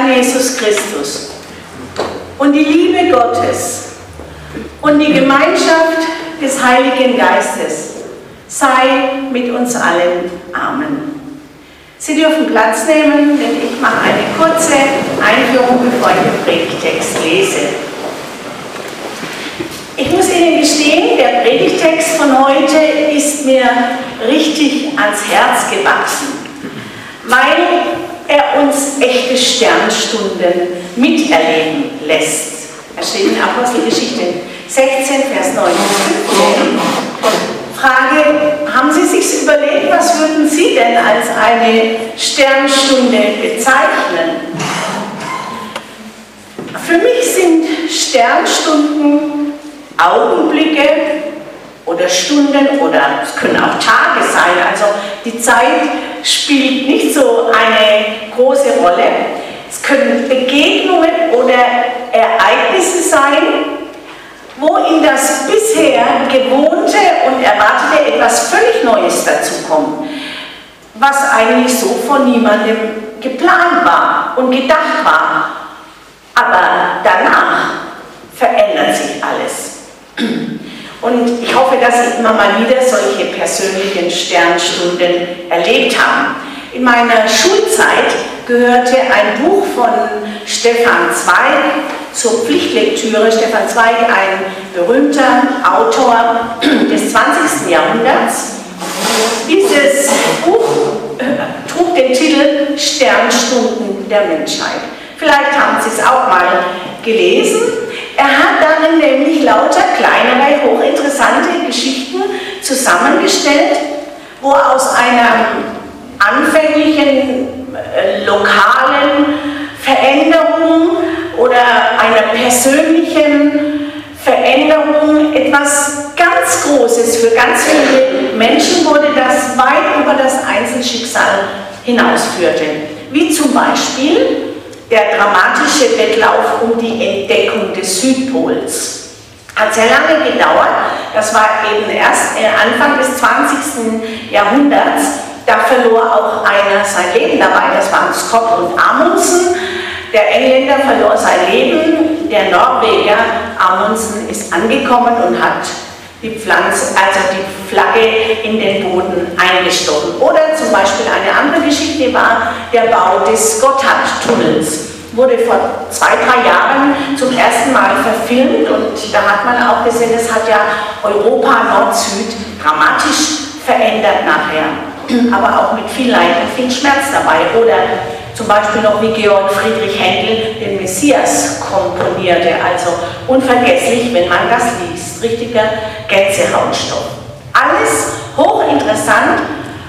Herrn Jesus Christus und die Liebe Gottes und die Gemeinschaft des Heiligen Geistes sei mit uns allen. Amen. Sie dürfen Platz nehmen, denn ich mache eine kurze Einführung, bevor ich den Predigtext lese. Ich muss Ihnen gestehen, der Predigtext von heute ist mir richtig ans Herz gewachsen, weil er uns echte Sternstunden miterleben lässt. Er steht in Apostelgeschichte 16, Vers 9 bis 15. Frage, haben Sie sich überlegt, was würden Sie denn als eine Sternstunde bezeichnen? Für mich sind Sternstunden Augenblicke oder Stunden oder es können auch Tage sein. Also die Zeit spielt nicht so eine große Rolle. Es können Begegnungen oder Ereignisse sein, wo in das bisher Gewohnte und Erwartete etwas völlig Neues dazukommt, was eigentlich so von niemandem geplant war und gedacht war. Aber danach verändert sich alles. Und ich hoffe, dass Sie immer mal wieder solche persönlichen Sternstunden erlebt haben. In meiner Schulzeit gehörte ein Buch von Stefan Zweig zur Pflichtlektüre. Stefan Zweig, ein berühmter Autor des 20. Jahrhunderts. Dieses Buch trug den Titel Sternstunden der Menschheit. Vielleicht haben Sie es auch mal gelesen. Er hat darin nämlich lauter kleinere, hochinteressante Geschichten zusammengestellt, wo aus einer anfänglichen lokalen Veränderung oder einer persönlichen Veränderung etwas ganz Großes für ganz viele Menschen wurde, das weit über das Einzelschicksal hinausführte. Wie zum Beispiel der dramatische Wettlauf um die Entdeckung des Südpols. Hat sehr lange gedauert, das war eben erst Anfang des 20. Jahrhunderts. Da verlor auch einer sein Leben dabei, das waren Scott und Amundsen. Der Engländer verlor sein Leben, der Norweger Amundsen ist angekommen und hat die Flagge in den Boden eingestochen. Oder zum Beispiel eine andere Geschichte war der Bau des Gotthardtunnels. Wurde vor 2-3 Jahren zum ersten Mal verfilmt und da hat man auch gesehen, es hat ja Europa Nord-Süd dramatisch verändert nachher. Aber auch mit viel Leid und viel Schmerz dabei. Oder zum Beispiel noch wie Georg Friedrich Händel den Messias komponierte. Also unvergesslich, wenn man das liest. Richtiger Gänsehautstoff. Alles hochinteressant,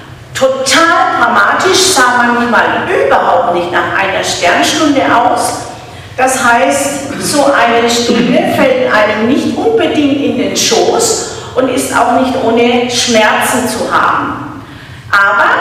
total dramatisch, sah manchmal überhaupt nicht nach einer Sternstunde aus. Das heißt, so eine Stunde fällt einem nicht unbedingt in den Schoß und ist auch nicht ohne Schmerzen zu haben. Aber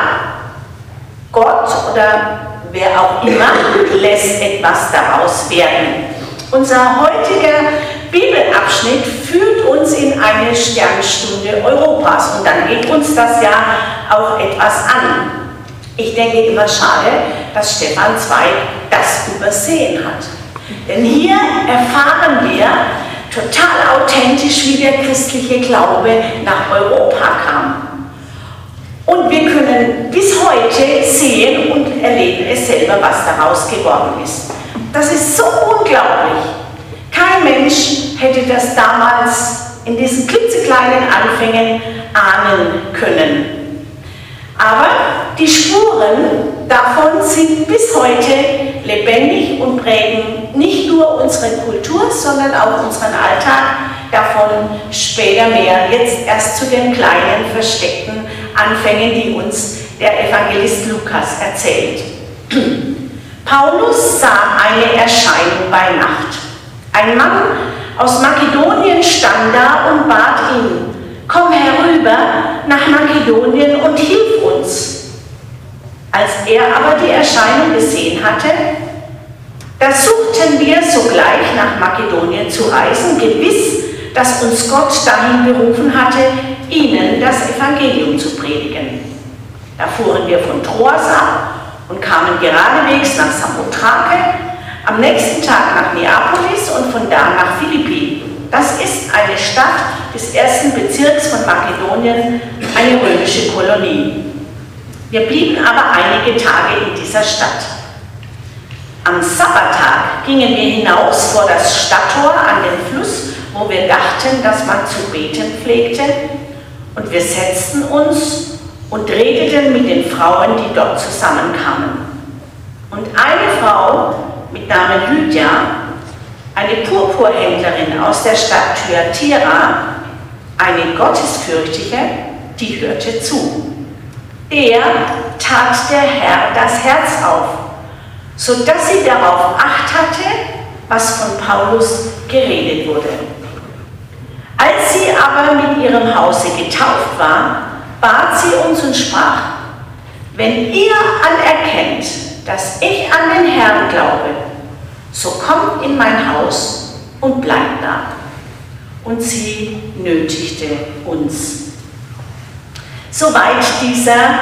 Gott oder wer auch immer lässt etwas daraus werden. Unser heutiger Bibelabschnitt führt uns in eine Sternstunde Europas und dann geht uns das ja auch etwas an. Ich denke immer schade, dass Stefan Zweig das übersehen hat. Denn hier erfahren wir total authentisch, wie der christliche Glaube nach Europa kam. Und wir können bis heute sehen und erleben es selber, was daraus geworden ist. Das ist so unglaublich. Kein Mensch hätte das damals in diesen klitzekleinen Anfängen ahnen können. Aber die Spuren davon sind bis heute lebendig und prägen nicht nur unsere Kultur, sondern auch unseren Alltag. Davon später mehr. Jetzt erst zu den kleinen, versteckten Anfängen, die uns der Evangelist Lukas erzählt. Paulus sah eine Erscheinung bei Nacht. Ein Mann aus Makedonien stand da und bat ihn: Komm herüber nach Makedonien und hilf uns. Als er aber die Erscheinung gesehen hatte, da suchten wir sogleich nach Makedonien zu reisen, gewiss, dass uns Gott dahin berufen hatte, ihnen das Evangelium zu predigen. Da fuhren wir von Troas ab und kamen geradewegs nach Samothrake, Am nächsten Tag nach Neapolis und von da nach Philippi. Das ist eine Stadt des ersten Bezirks von Makedonien, eine römische Kolonie. Wir blieben aber einige Tage in dieser Stadt. Am Sabbattag gingen wir hinaus vor das Stadttor an den Fluss, wo wir dachten, dass man zu beten pflegte, und wir setzten uns und redeten mit den Frauen, die dort zusammenkamen. Und eine Frau mit Namen Lydia, eine Purpurhändlerin aus der Stadt Thyatira, eine Gottesfürchtige, die hörte zu. Der tat der Herr das Herz auf, sodass sie darauf Acht hatte, was von Paulus geredet wurde. Als sie aber mit ihrem Hause getauft war, bat sie uns und sprach: Wenn ihr anerkennt, dass ich an den Herrn glaube, so kommt in mein Haus und bleibt da. Und sie nötigte uns. Soweit dieser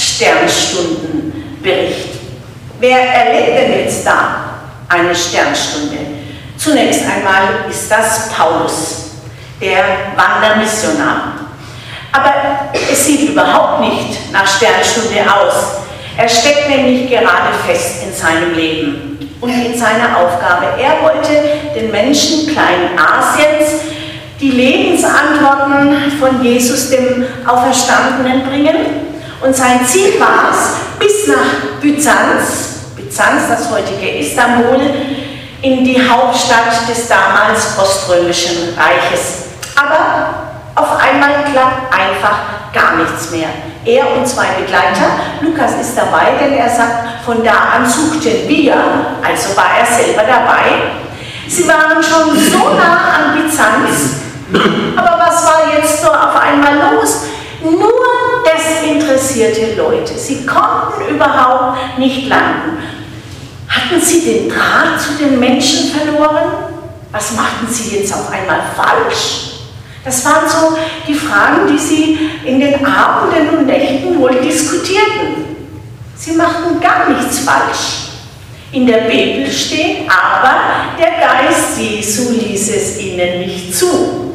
Sternstundenbericht. Wer erlebt denn jetzt da eine Sternstunde? Zunächst einmal ist das Paulus, der Wandermissionar. Aber es sieht überhaupt nicht nach Sternstunde aus. Er steckt nämlich gerade fest in seinem Leben und in seiner Aufgabe. Er wollte den Menschen Kleinasiens die Lebensantworten von Jesus, dem Auferstandenen, bringen. Und sein Ziel war es, bis nach Byzanz, das heutige Istanbul, in die Hauptstadt des damals Oströmischen Reiches. Aber auf einmal klappt einfach gar nichts mehr. Er und zwei Begleiter, Lukas ist dabei, denn er sagt, von da an suchten wir, also war er selber dabei. Sie waren schon so nah an Byzanz, aber was war jetzt so auf einmal los? Nur desinteressierte Leute. Sie konnten überhaupt nicht landen. Hatten sie den Draht zu den Menschen verloren? Was machten sie jetzt auf einmal falsch? Das waren so die Fragen, die sie in den Abenden und Nächten wohl diskutierten. Sie machten gar nichts falsch. In der Bibel steht aber, der Geist Jesu ließ es ihnen nicht zu.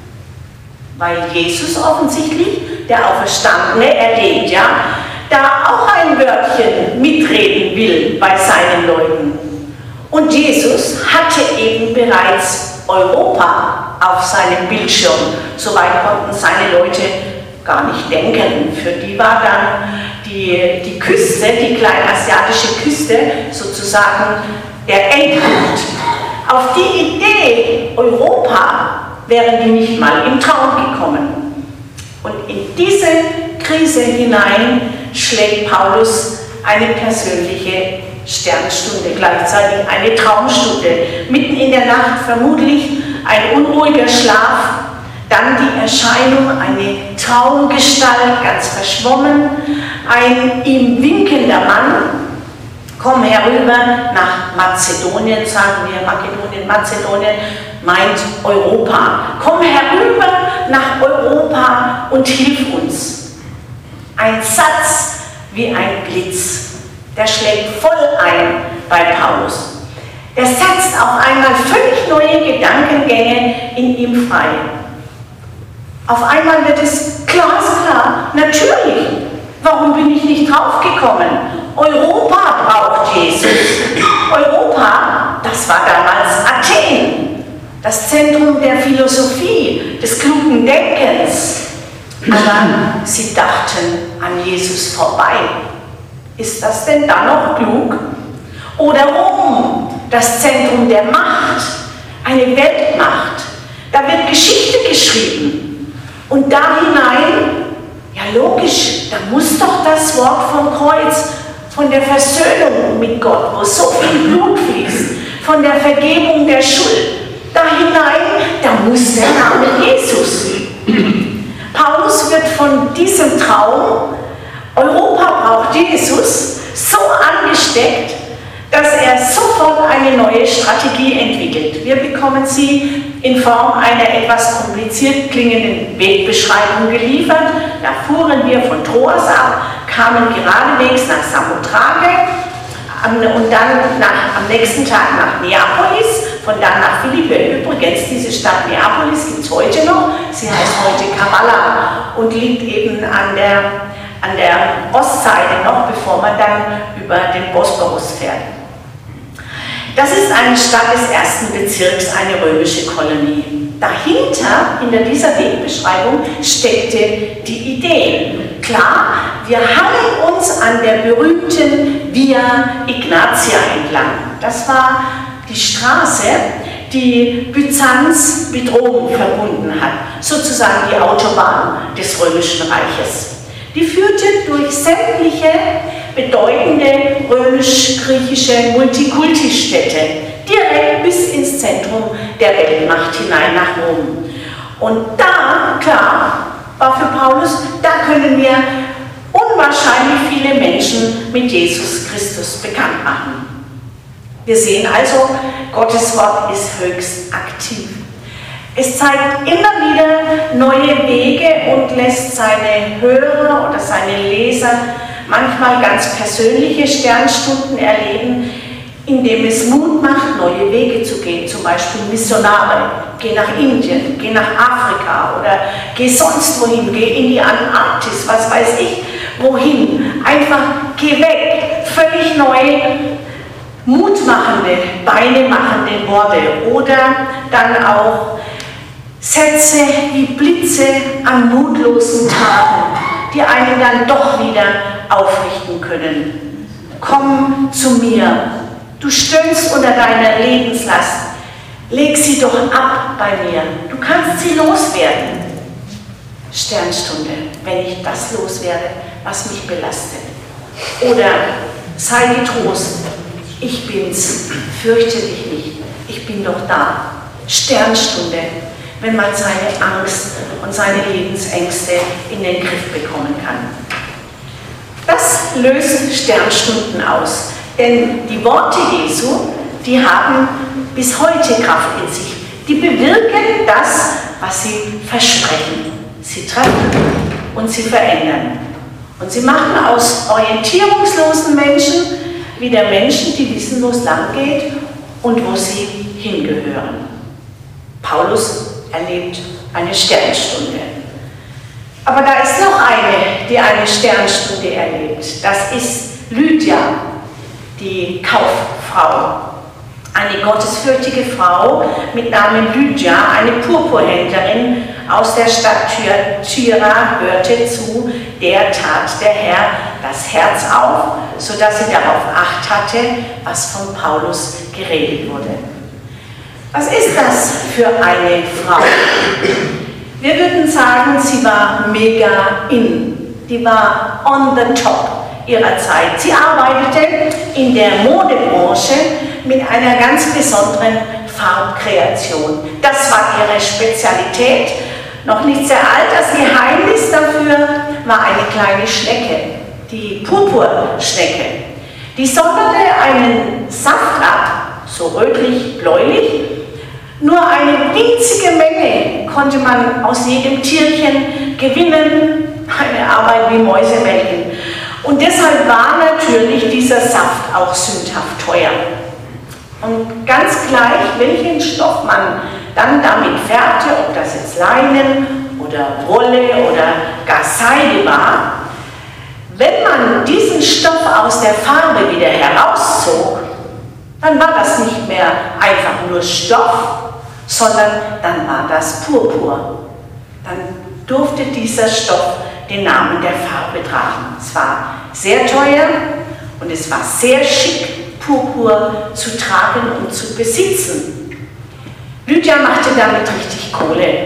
Weil Jesus offensichtlich, der Auferstandene, erlebt ja, da auch ein Wörtchen mitreden will bei seinen Leuten. Und Jesus hatte eben bereits Europa auf seinem Bildschirm. Soweit konnten seine Leute gar nicht denken. Für die war dann die Küste, die kleinasiatische Küste, sozusagen der Endpunkt. Auf die Idee Europa wären die nicht mal im Traum gekommen. Und in diese Krise hinein schlägt Paulus eine persönliche Sternstunde, gleichzeitig eine Traumstunde. Mitten in der Nacht vermutlich ein unruhiger Schlaf, dann die Erscheinung, eine Traumgestalt, ganz verschwommen, ein ihm winkender Mann. Komm herüber nach Mazedonien, sagen wir, Makedonien, Mazedonien meint Europa. Komm herüber nach Europa und hilf uns. Ein Satz wie ein Blitz, der schlägt voll ein bei Paulus. Der setzt auf einmal völlig neue Gedankengänge in ihm frei. Auf einmal wird es glasklar, natürlich, warum bin ich nicht draufgekommen? Europa braucht Jesus. Europa, das war damals Athen, das Zentrum der Philosophie, des klugen Denkens. Aber sie dachten an Jesus vorbei. Ist das denn da noch klug? Oder Rom, das Zentrum der Macht, eine Weltmacht. Da wird Geschichte geschrieben. Und da hinein, ja logisch, da muss doch das Wort vom Kreuz, von der Versöhnung mit Gott, wo so viel Blut fließt, von der Vergebung der Schuld, da hinein, da muss der Name Jesus. Paulus wird von diesem Traum, Europa braucht Jesus, so angesteckt, dass er sofort eine neue Strategie entwickelt. Wir bekommen sie in Form einer etwas kompliziert klingenden Wegbeschreibung geliefert. Da fuhren wir von Troas ab, kamen geradewegs nach Samothrake, und dann am nächsten Tag nach Neapolis, von dann nach Philippi. Übrigens, diese Stadt Neapolis gibt es heute noch, sie heißt heute Kavala und liegt eben an der Ostseite noch, bevor man dann über den Bosporus fährt. Das ist eine Stadt des ersten Bezirks, eine römische Kolonie. Dahinter, hinter dieser Wegbeschreibung, steckte die Idee. Klar, wir hangeln uns an der berühmten Via Ignatia entlang. Das war die Straße, die Byzanz mit Rom verbunden hat, sozusagen die Autobahn des Römischen Reiches. Die führte durch sämtliche bedeutende römisch-griechische Multikulti-Städte direkt bis ins Zentrum der Weltmacht hinein nach Rom. Und da, klar, war für Paulus, da können wir unwahrscheinlich viele Menschen mit Jesus Christus bekannt machen. Wir sehen also, Gottes Wort ist höchst aktiv. Es zeigt immer wieder neue Wege und lässt seine Hörer oder seine Leser manchmal ganz persönliche Sternstunden erleben, indem es Mut macht, neue Wege zu gehen, zum Beispiel Missionare. Geh nach Indien, geh nach Afrika oder geh sonst wohin, geh in die Antarktis, was weiß ich, wohin. Einfach geh weg, völlig neu, mutmachende, beinemachende Worte oder dann auch Sätze wie Blitze an mutlosen Tagen, die einen dann doch wieder aufrichten können. Komm zu mir, du stöhnst unter deiner Lebenslast, leg sie doch ab bei mir, du kannst sie loswerden. Sternstunde, wenn ich das loswerde, was mich belastet. Oder sei getrost, ich bin's, fürchte dich nicht, ich bin doch da. Sternstunde, wenn man seine Angst und seine Lebensängste in den Griff bekommen kann. Das löst Sternstunden aus, denn die Worte Jesu, die haben bis heute Kraft in sich. Die bewirken das, was sie versprechen. Sie treffen und sie verändern. Und sie machen aus orientierungslosen Menschen wieder Menschen, die wissen, wo es lang geht und wo sie hingehören. Paulus erlebt eine Sternstunde. Aber da ist noch eine, die eine Sternstunde erlebt. Das ist Lydia, die Kauffrau. Eine gottesfürchtige Frau mit Namen Lydia, eine Purpurhändlerin aus der Stadt Thyatira, hörte zu, der tat der Herr das Herz auf, sodass sie darauf Acht hatte, was von Paulus geredet wurde. Was ist das für eine Frau? Wir würden sagen, sie war mega in. Die war on the top ihrer Zeit. Sie arbeitete in der Modebranche mit einer ganz besonderen Farbkreation. Das war ihre Spezialität. Noch nicht sehr alt, das Geheimnis dafür war eine kleine Schnecke, die Purpurschnecke. Die sonderte einen Saft ab, so rötlich-bläulich. Nur eine winzige Menge konnte man aus jedem Tierchen gewinnen, eine Arbeit wie Mäusemelken. Und deshalb war natürlich dieser Saft auch sündhaft teuer. Und ganz gleich, welchen Stoff man dann damit färbte, ob das jetzt Leinen oder Wolle oder gar Seide war, wenn man diesen Stoff aus der Farbe wieder herauszog, dann war das nicht mehr einfach nur Stoff, sondern dann war das Purpur. Dann durfte dieser Stoff den Namen der Farbe tragen. Es war sehr teuer und es war sehr schick, Purpur zu tragen und zu besitzen. Lydia machte damit richtig Kohle.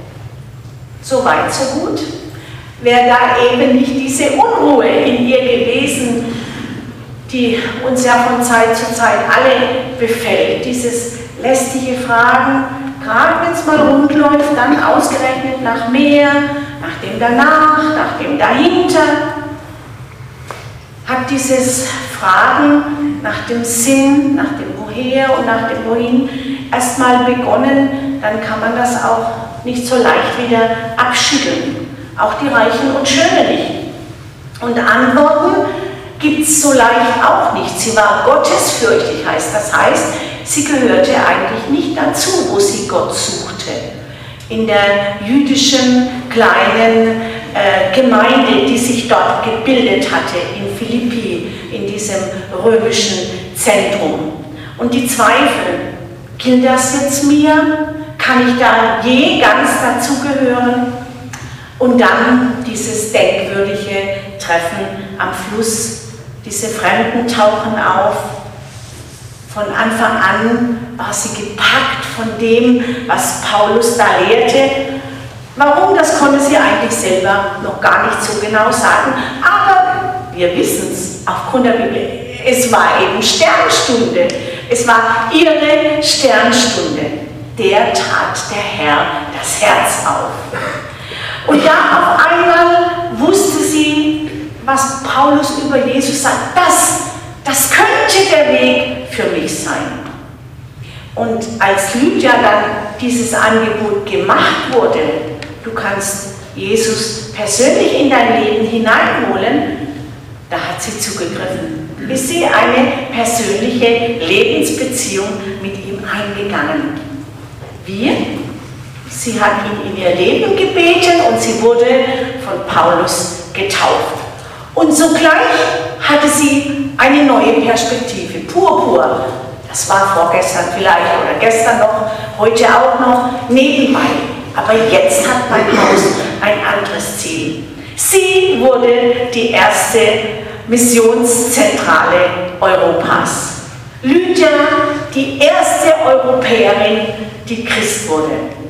So weit, so gut. Wäre da eben nicht diese Unruhe in ihr gewesen, die uns ja von Zeit zu Zeit alle befällt. Dieses lästige Fragen, gerade wenn es mal rund läuft, dann ausgerechnet nach mehr, nach dem danach, nach dem dahinter. Hat dieses Fragen nach dem Sinn, nach dem Woher und nach dem Wohin erstmal begonnen, dann kann man das auch nicht so leicht wieder abschütteln. Auch die Reichen und Schönen nicht. Und Antworten gibt es so leicht auch nicht. Sie war gottesfürchtig, das heißt, sie gehörte eigentlich nicht dazu, wo sie Gott suchte. In der jüdischen kleinen Gemeinde, die sich dort gebildet hatte, in Philippi, in diesem römischen Zentrum. Und die Zweifel, gilt das jetzt mir? Kann ich da je ganz dazugehören? Und dann dieses denkwürdige Treffen am Fluss. Diese Fremden tauchen auf. Von Anfang an war sie gepackt von dem, was Paulus da lehrte. Warum, das konnte sie eigentlich selber noch gar nicht so genau sagen. Aber wir wissen es aufgrund der Bibel. Es war eben Sternstunde. Es war ihre Sternstunde. Der tat der Herr das Herz auf. Und da auf einmal wusste sie, was Paulus über Jesus sagt. Das könnte der Weg für mich sein. Und als Lydia dann dieses Angebot gemacht wurde, du kannst Jesus persönlich in dein Leben hineinholen, da hat sie zugegriffen. Ist sie eine persönliche Lebensbeziehung mit ihm eingegangen. Wie? Sie hat ihn in ihr Leben gebeten und sie wurde von Paulus getauft. Und sogleich hatte sie eine neue Perspektive. Purpur, das war vorgestern vielleicht oder gestern noch, heute auch noch, nebenbei. Aber jetzt hat mein Haus ein anderes Ziel. Sie wurde die erste Missionszentrale Europas. Lydia, die erste Europäerin, die Christ wurde.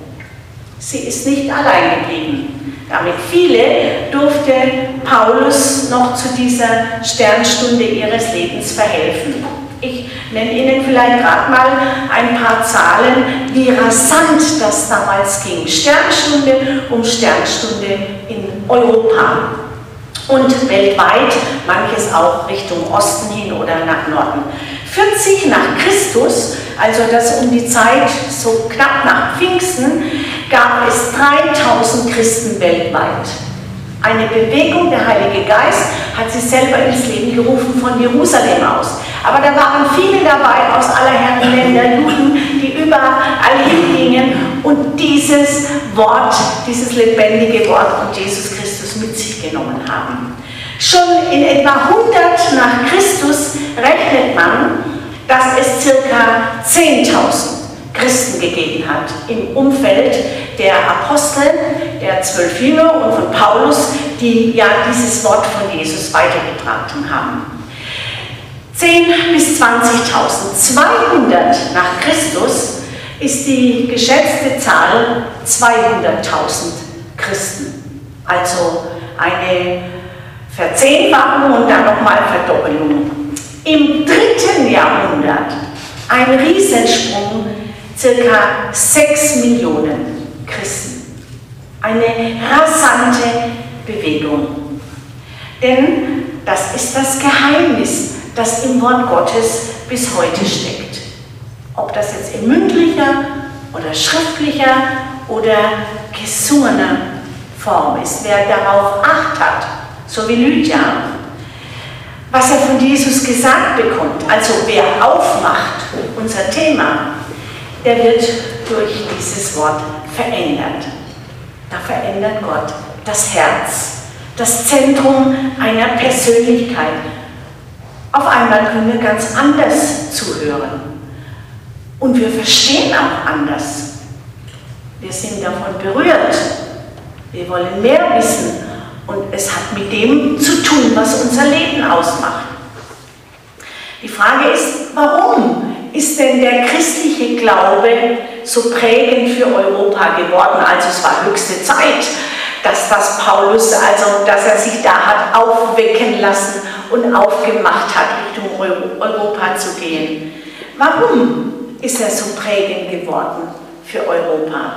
Sie ist nicht allein geblieben. Damit viele durfte Paulus noch zu dieser Sternstunde ihres Lebens verhelfen. Ich nenne Ihnen vielleicht gerade mal ein paar Zahlen, wie rasant das damals ging. Sternstunde um Sternstunde in Europa und weltweit, manches auch Richtung Osten hin oder nach Norden. 40 nach Christus, also das um die Zeit so knapp nach Pfingsten, gab es 3000 Christen weltweit. Eine Bewegung, der Heilige Geist hat sie selber ins Leben gerufen von Jerusalem aus. Aber da waren viele dabei aus aller Herren Länder, Juden, die überall hingingen und dieses Wort, dieses lebendige Wort von Jesus Christus mit sich genommen haben. Schon in etwa 100 nach Christus rechnet man, dass es ca. 10.000 Christen gegeben hat im Umfeld der Apostel, der 12 Jünger und von Paulus, die ja dieses Wort von Jesus weitergetragen haben. 10.000 bis 20.000. 200 nach Christus ist die geschätzte Zahl 200.000 Christen. Also eine Verzehnfachung und dann nochmal Verdoppelung. Im 3. Jahrhundert ein Riesensprung, circa 6 Millionen Christen. Eine rasante Bewegung. Denn das ist das Geheimnis, das im Wort Gottes bis heute steckt. Ob das jetzt in mündlicher oder schriftlicher oder gesungener Form ist. Wer darauf Acht hat, so wie Lydia, was er von Jesus gesagt bekommt, also wer aufmacht, unser Thema, der wird durch dieses Wort verändert. Da verändert Gott das Herz, das Zentrum einer Persönlichkeit. Auf einmal können wir ganz anders zuhören. Und wir verstehen auch anders. Wir sind davon berührt. Wir wollen mehr wissen. Und es hat mit dem zu tun, was unser Leben ausmacht. Die Frage ist, warum ist denn der christliche Glaube so prägend für Europa geworden? Also es war höchste Zeit, dass das Paulus, also dass er sich da hat aufwecken lassen und aufgemacht hat, Richtung Europa zu gehen. Warum ist er so prägend geworden für Europa?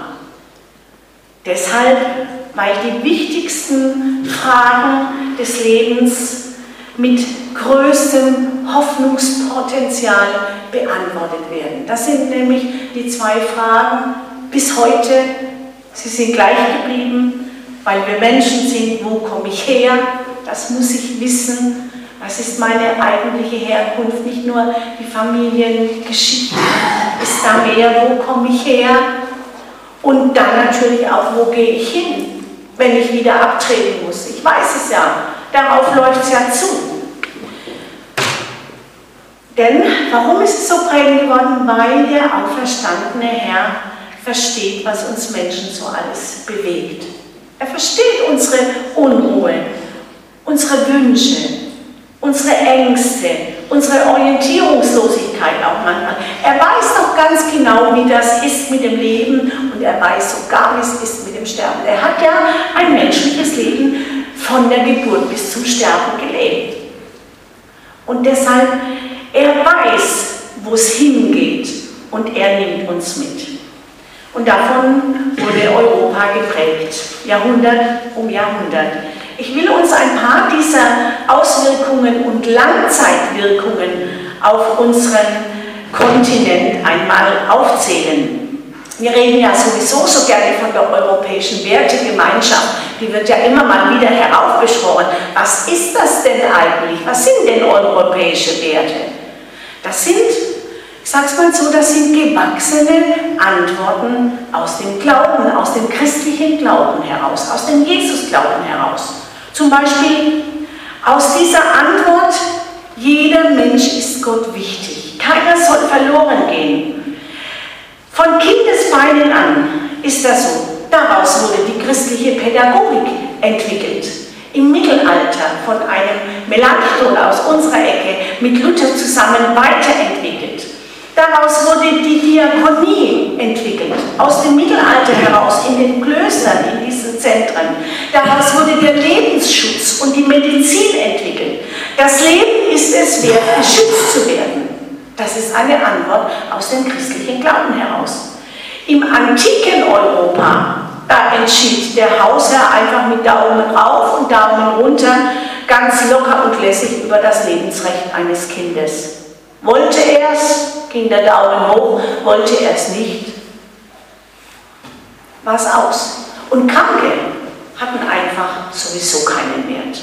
Deshalb, weil die wichtigsten Fragen des Lebens mit größtem Hoffnungspotenzial beantwortet werden. Das sind nämlich die 2 Fragen bis heute. Sie sind gleich geblieben, weil wir Menschen sind. Wo komme ich her? Das muss ich wissen. Was ist meine eigentliche Herkunft? Nicht nur die Familiengeschichte. Ist da mehr, wo komme ich her? Und dann natürlich auch, wo gehe ich hin, wenn ich wieder abtreten muss. Ich weiß es ja, darauf läuft es ja zu. Denn, warum ist es so prägend geworden? Weil der auferstandene Herr versteht, was uns Menschen so alles bewegt. Er versteht unsere Unruhe, unsere Wünsche, unsere Ängste, unsere Orientierungslosigkeit auch manchmal. Er weiß doch ganz genau, wie das ist mit dem Leben und er weiß sogar, wie es ist mit dem Sterben. Er hat ja ein menschliches Leben von der Geburt bis zum Sterben gelebt. Und deshalb, er weiß, wo es hingeht und er nimmt uns mit. Und davon wurde Europa geprägt, Jahrhundert um Jahrhundert. Ich will uns ein paar dieser Auswirkungen und Langzeitwirkungen auf unseren Kontinent einmal aufzählen. Wir reden ja sowieso so gerne von der europäischen Wertegemeinschaft. Die wird ja immer mal wieder heraufbeschworen. Was ist das denn eigentlich? Was sind denn europäische Werte? Das sind, ich sage es mal so, das sind gewachsene Antworten aus dem Glauben, aus dem christlichen Glauben heraus, aus dem Jesus-Glauben heraus. Zum Beispiel aus dieser Antwort, jeder Mensch ist Gott wichtig, keiner soll verloren gehen. Von Kindesbeinen an ist das so. Daraus wurde die christliche Pädagogik entwickelt. Im Mittelalter von einem Melanchthon aus unserer Ecke mit Luther zusammen weiterentwickelt. Daraus wurde die Diakonie entwickelt, aus dem Mittelalter heraus, in den Klöstern, in diesen Zentren. Daraus wurde der Lebensschutz und die Medizin entwickelt. Das Leben ist es wert, geschützt zu werden. Das ist eine Antwort aus dem christlichen Glauben heraus. Im antiken Europa, da entschied der Hausherr einfach mit Daumen rauf und Daumen runter, ganz locker und lässig über das Lebensrecht eines Kindes. Wollte er es, ging der Daumen hoch, wollte er es nicht, war es aus. Und Kranke hatten einfach sowieso keinen Wert.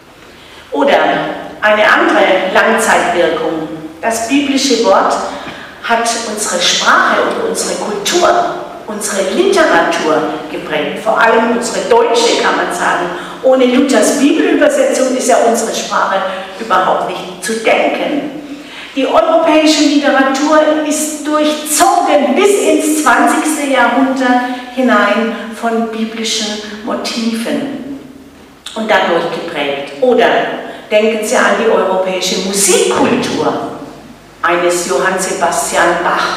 Oder eine andere Langzeitwirkung. Das biblische Wort hat unsere Sprache und unsere Kultur, unsere Literatur geprägt, vor allem unsere deutsche, kann man sagen. Ohne Luthers Bibelübersetzung ist ja unsere Sprache überhaupt nicht zu denken. Die europäische Literatur ist durchzogen bis ins 20. Jahrhundert hinein von biblischen Motiven und dadurch geprägt. Oder denken Sie an die europäische Musikkultur eines Johann Sebastian Bach,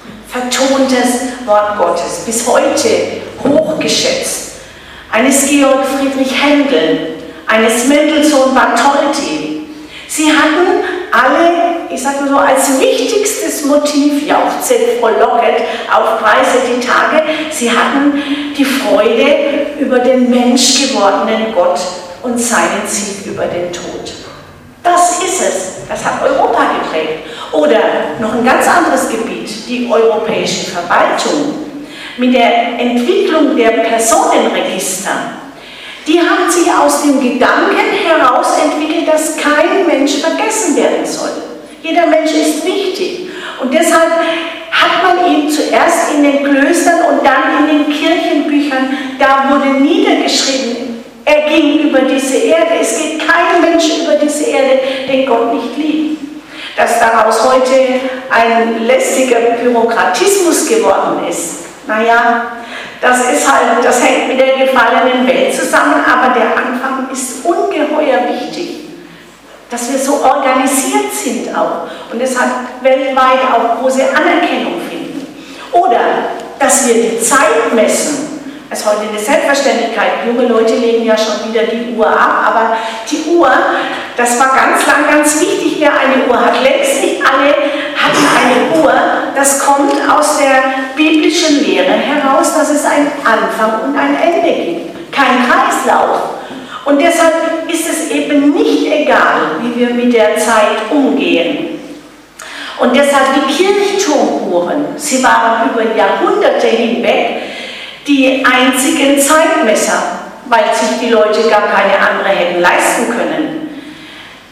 vertontes Wort Gottes, bis heute hochgeschätzt, eines Georg Friedrich Händel, eines Mendelssohn Bartholdy. Sie hatten alle, ich sage mal so, als wichtigstes Motiv, jauchzet, frohlocket, aufpreise die Tage, sie hatten die Freude über den menschgewordenen Gott und seinen Sieg über den Tod. Das ist es, das hat Europa geprägt. Oder noch ein ganz anderes Gebiet, die europäische Verwaltung. Mit der Entwicklung der Personenregister, die haben sich aus dem Gedanken heraus entwickelt, dass kein Mensch vergessen werden soll. Jeder Mensch ist wichtig. Und deshalb hat man ihn zuerst in den Klöstern und dann in den Kirchenbüchern, da wurde niedergeschrieben, er ging über diese Erde. Es geht kein Mensch über diese Erde, den Gott nicht liebt. Dass daraus heute ein lästiger Bürokratismus geworden ist, naja, das hängt mit der gefallenen Welt zusammen, aber der Anfang ist ungeheuer wichtig, dass wir so organisiert sind auch und deshalb weltweit auch große Anerkennung finden. Oder, dass wir die Zeit messen. Das ist heute eine Selbstverständlichkeit. Junge Leute legen ja schon wieder die Uhr ab, aber die Uhr, das war ganz lang ganz wichtig, wer eine Uhr hat. Längst nicht alle hatten eine Uhr. Das kommt aus der biblischen Lehre heraus, dass es einen Anfang und ein Ende gibt. Kein Kreislauf. Und deshalb ist es eben nicht egal, wie wir mit der Zeit umgehen. Und deshalb die Kirchturmuhren, sie waren über Jahrhunderte hinweg die einzigen Zeitmesser, weil sich die Leute gar keine andere hätten leisten können.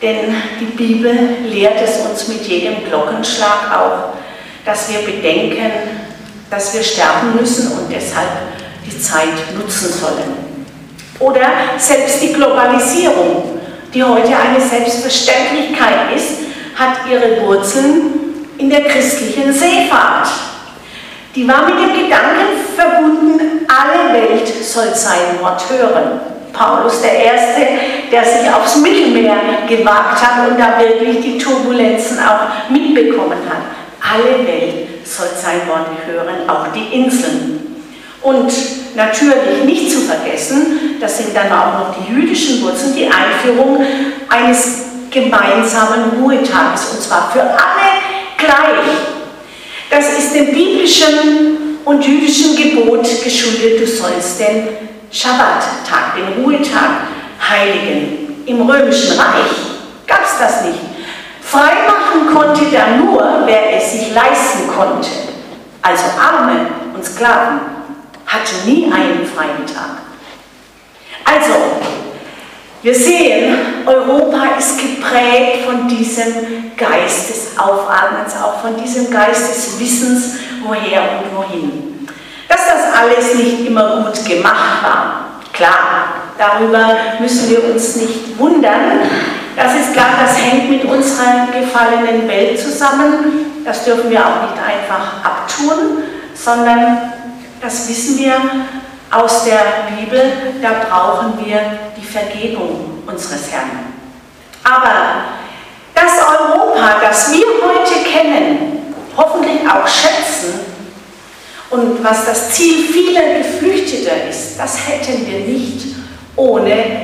Denn die Bibel lehrt es uns mit jedem Glockenschlag auch, dass wir bedenken, dass wir sterben müssen und deshalb die Zeit nutzen sollen. Oder selbst die Globalisierung, die heute eine Selbstverständlichkeit ist, hat ihre Wurzeln in der christlichen Seefahrt. Die war mit dem Gedanken verbunden, alle Welt soll sein Wort hören. Paulus, der Erste, der sich aufs Mittelmeer gewagt hat und da wirklich die Turbulenzen auch mitbekommen hat. Alle Welt soll sein Wort hören, auch die Inseln. Und natürlich nicht zu vergessen, das sind dann auch noch die jüdischen Wurzeln, die Einführung eines gemeinsamen Ruhetages, und zwar für alle gleich. Das ist dem biblischen und jüdischen Gebot geschuldet, du sollst den Schabbattag, den Ruhetag, heiligen. Im Römischen Reich gab es das nicht. Freimachen konnte da nur, wer es sich leisten konnte. Also Arme und Sklaven hatten nie einen freien Tag. Also, wir sehen, Europa ist geprägt von diesem Geist des Aufatmens, auch von diesem Geist des Wissens, woher und wohin. Dass das alles nicht immer gut gemacht war, klar, darüber müssen wir uns nicht wundern. Das ist klar, das hängt mit unserer gefallenen Welt zusammen. Das dürfen wir auch nicht einfach abtun, sondern das wissen wir aus der Bibel, da brauchen wir die Vergebung unseres Herrn. Aber das Europa, das wir heute kennen, hoffentlich auch schätzen, und was das Ziel vieler Geflüchteter ist, das hätten wir nicht ohne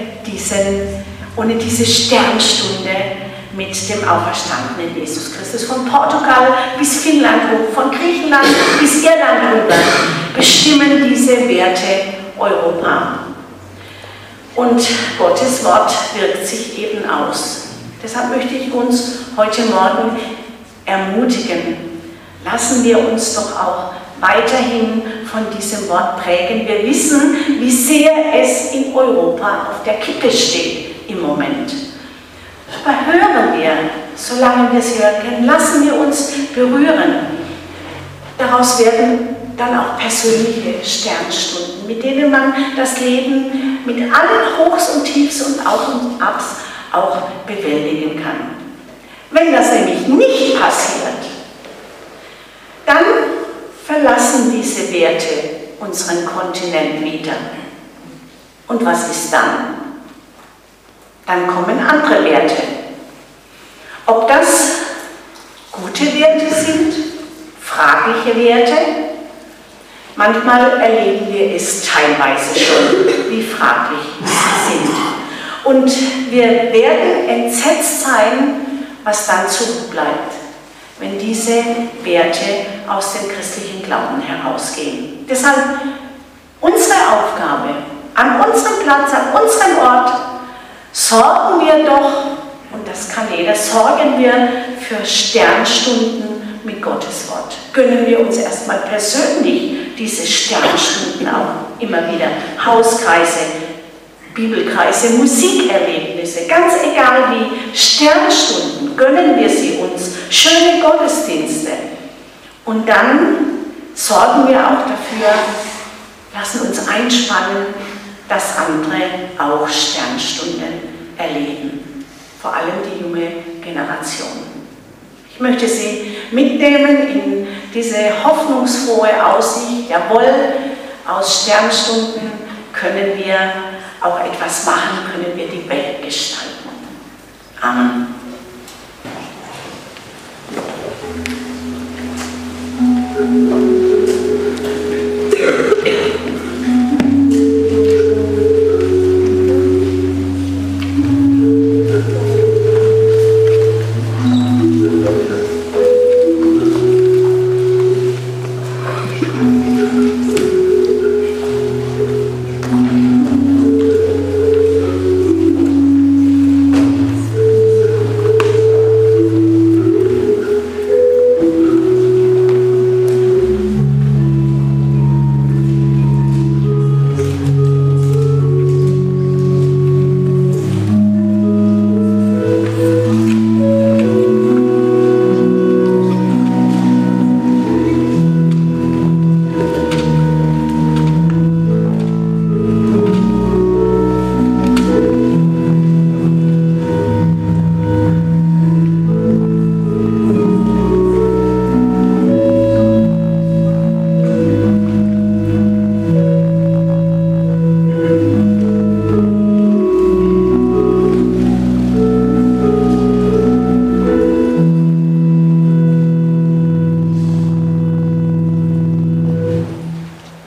diese Sternstunde mit dem auferstandenen Jesus Christus. Von Portugal bis Finnland hoch, von Griechenland bis Irland rüber, bestimmen diese Werte Europa. Und Gottes Wort wirkt sich eben aus. Deshalb möchte ich uns heute Morgen ermutigen, lassen wir uns doch auch weiterhin von diesem Wort prägen. Wir wissen, wie sehr es in Europa auf der Kippe steht im Moment. Aber hören wir, solange wir es hören können, lassen wir uns berühren. Daraus werden dann auch persönliche Sternstunden, mit denen man das Leben mit allen Hochs und Tiefs und Auf und Abs auch bewältigen kann. Wenn das nämlich nicht passiert, dann verlassen diese Werte unseren Kontinent wieder. Und was ist dann? Dann kommen andere Werte. Ob das gute Werte sind, fragliche Werte, manchmal erleben wir es teilweise schon, wie fraglich sie sind. Und wir werden entsetzt sein, was dann zurückbleibt, wenn diese Werte aus dem christlichen Glauben herausgehen. Deshalb unsere Aufgabe, an unserem Platz, an unserem Ort, sorgen wir doch, und das kann jeder, sorgen wir für Sternstunden mit Gottes Wort. Gönnen wir uns erstmal persönlich diese Sternstunden auch immer wieder. Hauskreise, Bibelkreise, Musikerlebnisse, ganz egal wie, Sternstunden, gönnen wir sie uns, schöne Gottesdienste. Und dann sorgen wir auch dafür, lassen uns einspannen, dass andere auch Sternstunden erleben, vor allem die junge Generation. Ich möchte Sie mitnehmen in diese hoffnungsfrohe Aussicht, jawohl, aus Sternstunden können wir auch etwas machen, können wir die Welt gestalten. Amen.